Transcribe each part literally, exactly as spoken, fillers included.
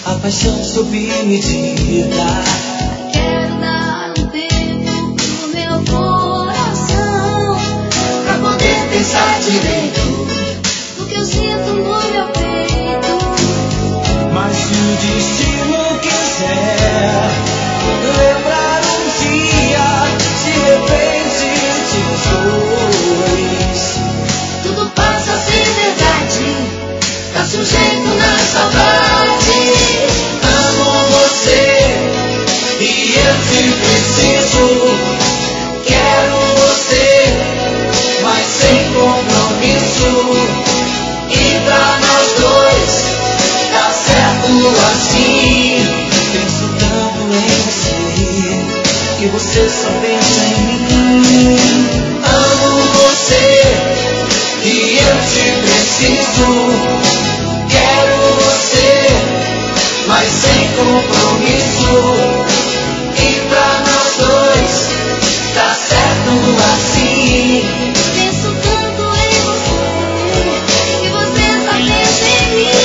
a paixão sob medida. Quero dar um tempo pro meu coração, pra poder pensar direito no que eu sinto no meu peito. Mas se o destino quiser lembrar um dia, de repente de dois, Tudo passa a ser verdade, tá sujeito na saudade. amo você e eu te preciso. Quero você, mas sem compromisso. E pra nós dois tá certo assim. Penso tanto em você que você só pensa em mim. Amo você e eu te preciso. Quero você, mas sem compromisso. E pra nós dois tá certo assim. Penso tanto em você, que você só pensa em mim.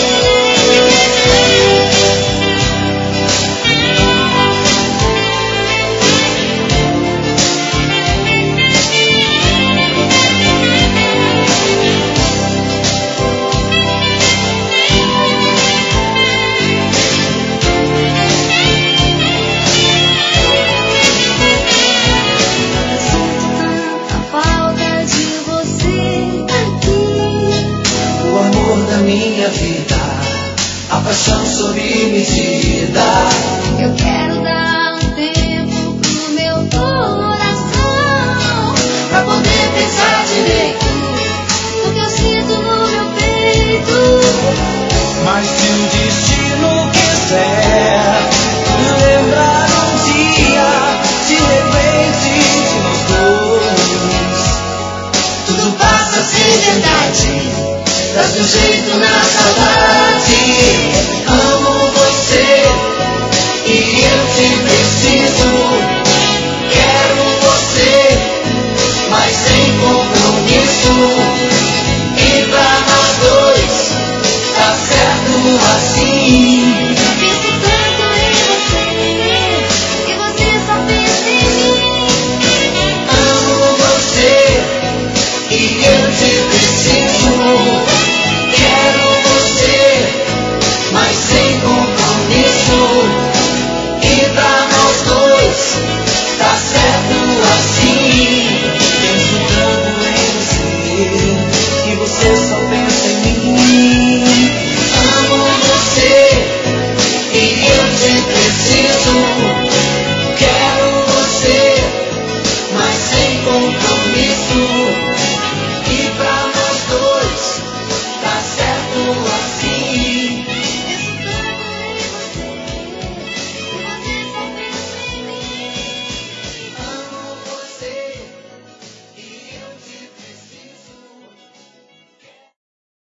Sinto tanta falta de você aqui. O amor da minha vida, a paixão sob medida. Eu quero dar um tempo pro meu coração, pra poder pensar direito no que eu sinto no meu peito. Mas se o